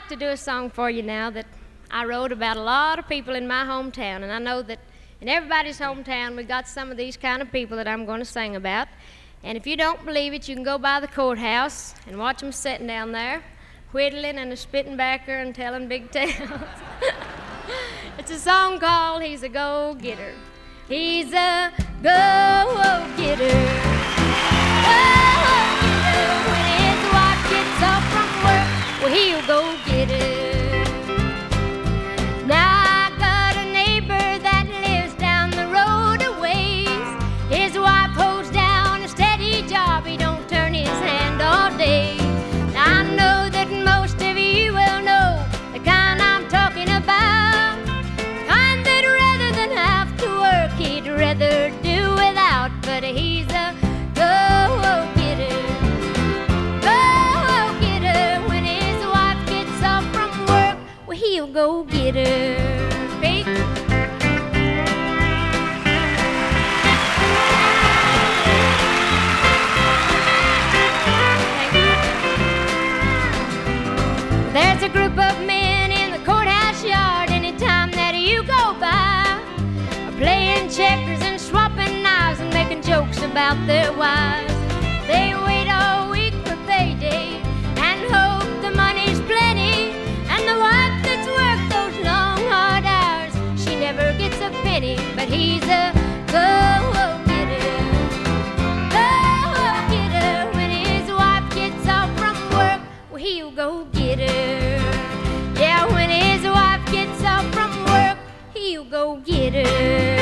to do a song for you now that I wrote about a lot of people in my hometown, and I know that in everybody's hometown we got some of these kind of people that I'm going to sing about. And if you don't believe it, you can go by the courthouse and watch them sitting down there, whittling and a spitting backer and telling big tales. It's a song called He's a Go-Getter. He's a go-getter. Go-getter. When his wife gets off from work, well, he'll go get her. Now I got a neighbor that lives down the road a ways. His wife holds down a steady job. He don't turn his hand all day. Now I know that most of you will know the kind I'm talking about. Kind that rather than have to work, he'd rather do without. But he's a go-getter. Go-getter. When his wife gets off from work, well, he'll go get her. Pete? There's a group of men in the courthouse yard anytime that you go by, playing checkers and swapping knives and making jokes about their wives. They wait all week for payday and hope the money's plenty, and the wife that's worked those long hard hours, she never gets a penny. But he's a go-getter. Go-getter. When his wife gets off from work, well, he'll go get her. Yeah, when his wife gets off from work, he'll go get her.